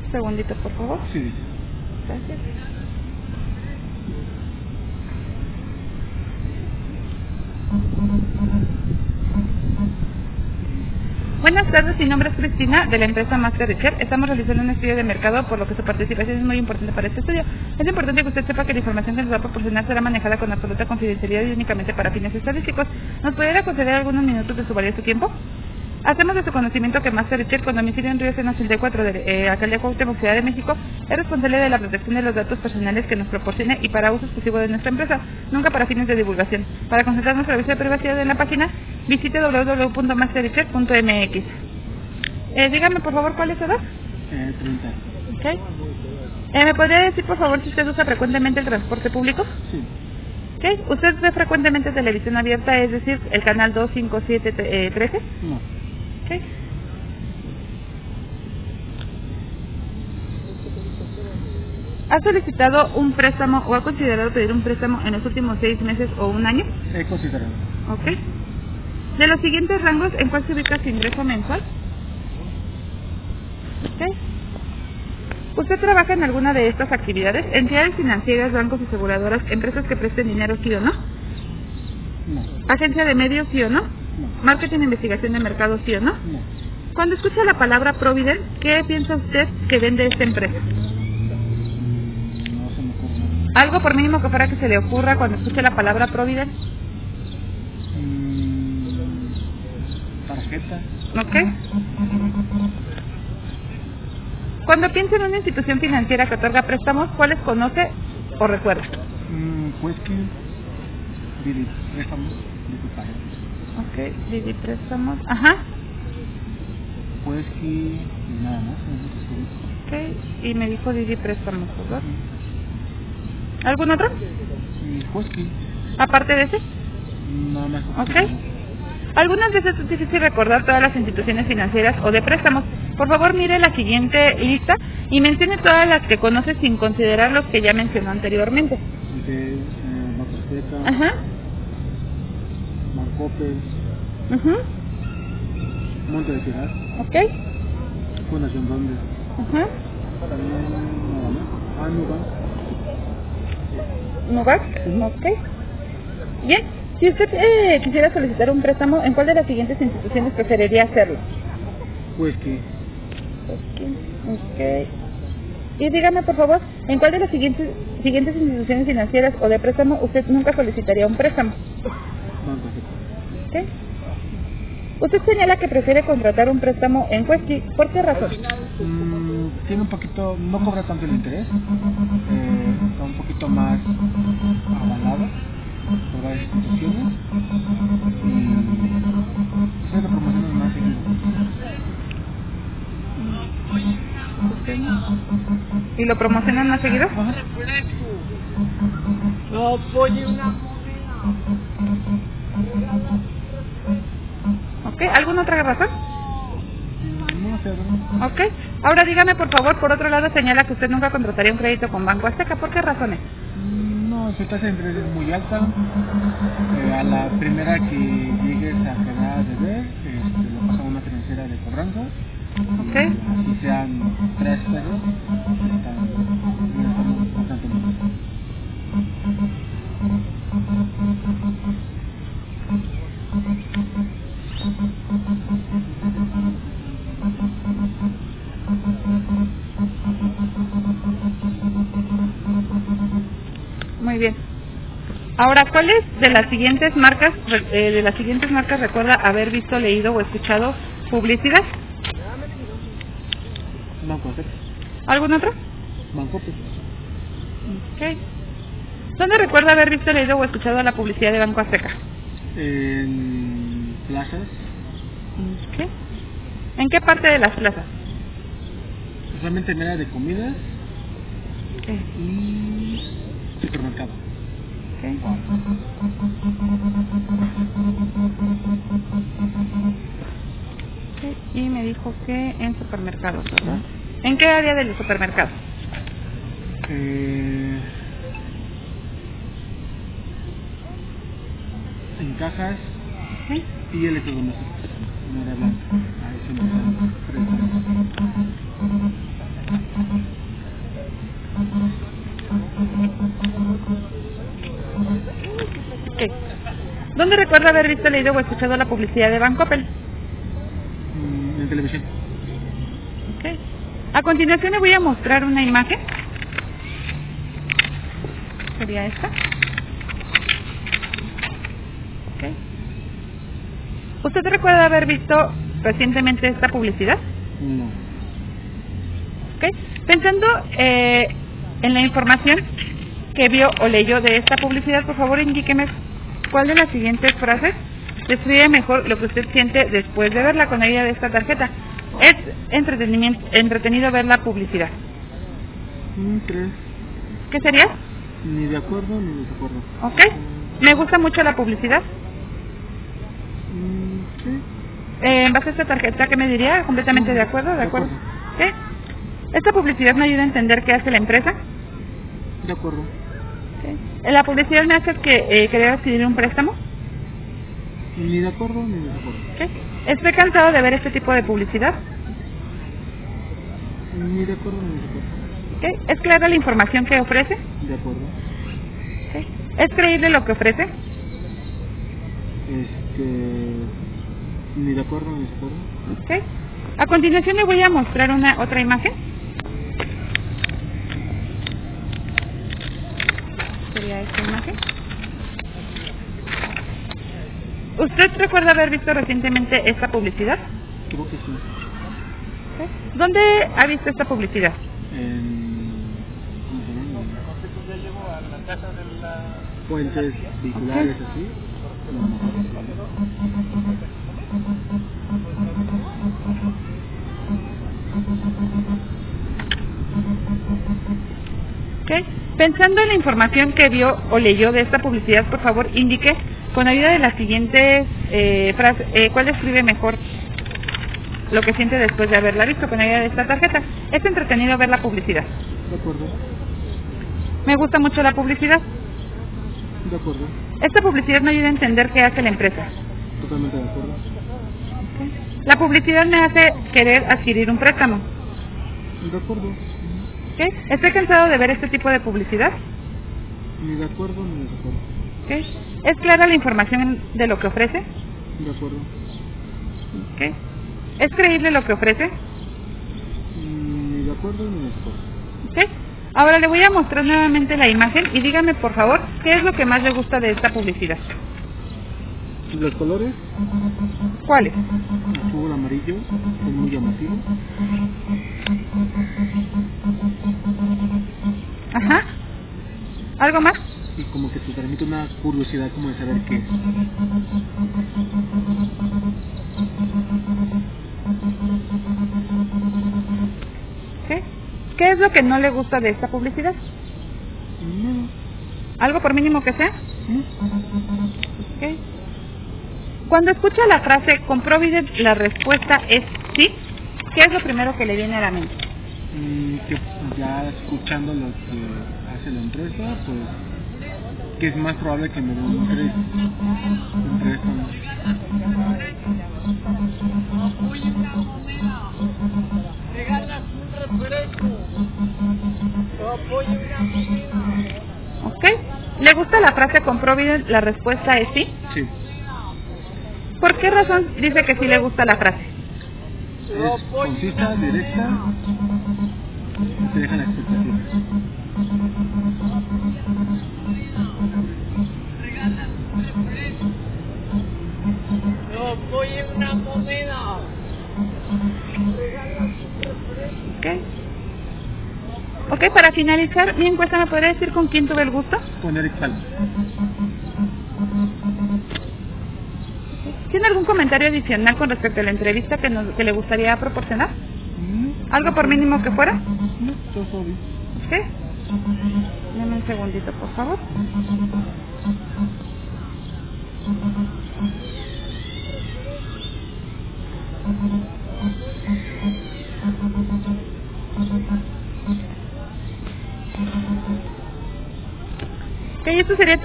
Segundito, por favor. Sí. Gracias. Buenas tardes, mi nombre es Cristina, de la empresa Master Research. Estamos realizando un estudio de mercado, por lo que su participación es muy importante para este estudio. Es importante que usted sepa que la información que nos va a proporcionar será manejada con absoluta confidencialidad y únicamente para fines estadísticos. ¿Nos pudiera conceder algunos minutos de su valioso tiempo? Hacemos de su conocimiento que Master Research, con domicilio en Río Sena 84 de Alcaldía Cuauhtémoc, Ciudad de México, es responsable de la protección de los datos personales que nos proporcione y para uso exclusivo de nuestra empresa, nunca para fines de divulgación. Para consultar nuestro servicio de privacidad en la página, visite www.masterresearch.mx. Dígame, por favor, ¿cuál es su edad? 30. Okay. ¿Me podría decir, por favor, si usted usa frecuentemente el transporte público? Sí. Okay. ¿Usted ve frecuentemente televisión abierta, es decir, el canal 2, 5, 7, 13? No. Okay. ¿Ha solicitado un préstamo o ha considerado pedir un préstamo en los últimos 6 meses o un año? He considerado. Ok. De los siguientes rangos, ¿en cuál se ubica su ingreso mensual? Ok. ¿Usted trabaja en alguna de estas actividades? ¿Entidades financieras, bancos, aseguradoras, empresas que presten dinero, sí o no? No. ¿Agencia de medios, sí o no? No. ¿Marketing e investigación de mercado, sí o no? No. Cuando escucha la palabra Provident, ¿qué piensa usted que vende esta empresa? No se me ocurre nada. Algo por mínimo que fuera que se le ocurra cuando escuche la palabra Provident. Tarjeta. ¿Ok? Cuando piensa en una institución financiera que otorga préstamos, ¿cuáles conoce o recuerda? Whisky. Didi. Préstamos. Didi paga. Ok, Didi préstamos. Ajá. Whisky. Y nada más. Ok, y me dijo Didi préstamos, ¿verdad? ¿Algún otro? Y whisky. Aparte de ese. Nada más. Ok. Algunas veces es difícil recordar todas las instituciones financieras o de préstamos. Por favor, mire la siguiente lista y mencione todas las que conoce sin considerar los que ya mencionó anteriormente. De Banco Azteca. Ajá. Marcope. Ajá. Monte de Piedad. Ok. Fundación Donde. Ajá. Nada más. ¿Nubac? Ok. Bien. Si usted quisiera solicitar un préstamo, ¿en cuál de las siguientes instituciones preferiría hacerlo? Whisky. Ok. Y dígame, por favor, ¿en cuál de las siguientes instituciones financieras o de préstamo usted nunca solicitaría un préstamo? Banco Azteca. ¿Ok? Usted señala que prefiere contratar un préstamo en Whisky. ¿Por qué razón? Tiene un poquito, no cobra tanto el interés, está un poquito más avalado por varias instituciones y se lo promocionan más seguido. ¿Y lo promocionan más seguido? No, oye, una ¿Ok? ¿Alguna otra razón? no sé, ¿Ok? Ahora dígame, por favor, por otro lado señala que usted nunca contrataría un crédito con Banco Azteca. ¿Por qué razones? no, su tasa de interés es muy alta. A la primera que llegues a quedar de ver, lo pasa a una financiera de cobranza. ¿Ok? Si sean 3 pesos, están bastante bien. Muy bien. Ahora, ¿cuáles de las siguientes marcas recuerda haber visto, leído o escuchado publicidad? Banco Azteca. ¿Algún otro? Bancope. Ok. ¿Dónde recuerda haber visto, leído o escuchado la publicidad de Banco Azteca? En plazas. Ok. ¿En qué parte de las plazas? Usualmente en área de comidas Okay. y supermercado. Okay. Okay. Y me dijo que en supermercados, ¿verdad? ¿En qué área del supermercado? En cajas Okay. y electrodomésticos. En área blanca. Ahí se me están ¿Dónde recuerda haber visto, leído o escuchado la publicidad de Bancoppel? En televisión. Okay. A continuación le voy a mostrar una imagen. Sería esta. Okay. ¿Usted recuerda haber visto recientemente esta publicidad? No. Okay. Pensando en la información que vio o leyó de esta publicidad, por favor indíqueme cuál de las siguientes frases describe mejor lo que usted siente después de verla con ayuda de esta tarjeta. Es entretenido ver la publicidad. 3. ¿Qué sería? Ni de acuerdo ni de desacuerdo. Ok. Me gusta mucho la publicidad. Sí. En base a esta tarjeta, ¿qué me diría? ¿Completamente de acuerdo? ¿De acuerdo? ¿Sí? ¿Esta publicidad me ayuda a entender qué hace la empresa? De acuerdo. ¿Sí? ¿La publicidad me hace querer adquirir un préstamo? Ni de acuerdo ni de desacuerdo. ¿Sí? ¿Estoy cansado de ver este tipo de publicidad? Ni de acuerdo ni de desacuerdo. ¿Sí? ¿Es clara la información que ofrece? De acuerdo. ¿Sí? ¿Es creíble lo que ofrece? Ni de acuerdo ni de desacuerdo. ¿Sí? A continuación le voy a mostrar otra imagen. Sería esta imagen. ¿Usted recuerda haber visto recientemente esta publicidad? Creo que sí. ¿Sí? ¿Dónde ha visto esta publicidad? Fuentes vehiculares, así. Okay. Pensando en la información que vio o leyó de esta publicidad, por favor indique con ayuda de las siguientes frases cuál describe mejor lo que siente después de haberla visto con ayuda de esta tarjeta. Es entretenido ver la publicidad. De acuerdo. Me gusta mucho la publicidad. De acuerdo. Esta publicidad me ayuda a entender qué hace la empresa. Totalmente de acuerdo. Okay. La publicidad me hace querer adquirir un préstamo. De acuerdo. Okay. ¿Estoy cansado de ver este tipo de publicidad? Ni de acuerdo ni de desacuerdo. Okay. ¿Es clara la información de lo que ofrece? De acuerdo. Okay. ¿Es creíble lo que ofrece? Ni de acuerdo ni de desacuerdo. Okay. Ahora le voy a mostrar nuevamente la imagen y dígame por favor qué es lo que más le gusta de esta publicidad. Los colores. ¿Cuáles? Azul, amarillo, son muy llamativos. Ajá. ¿Algo más? Y como que te transmite una curiosidad como de saber qué es. ¿Sí? ¿Qué es lo que no le gusta de esta publicidad? No. ¿Algo por mínimo que sea? ¿Sí? Okay. Cuando escucha la frase con Provident la respuesta es sí, ¿qué es lo primero que le viene a la mente? Que ya escuchando lo que hace la empresa, pues que es más probable que me den un crédito. Un préstamo. ¿Ok? ¿Le gusta la frase con Provident la respuesta es sí? Sí. ¿Por qué razón dice que sí le gusta la frase? Es concisa, directa, y te deja la expectativa. Yo voy en una moneda. Ok, para finalizar mi encuesta, ¿me podría decir con quién tuve el gusto? Con Eric Salva. ¿Tiene algún comentario adicional con respecto a la entrevista que le gustaría proporcionar? ¿Algo por mínimo que fuera? No, todo bien. ¿Sí? Deme un segundito, por favor. Ok, esto sería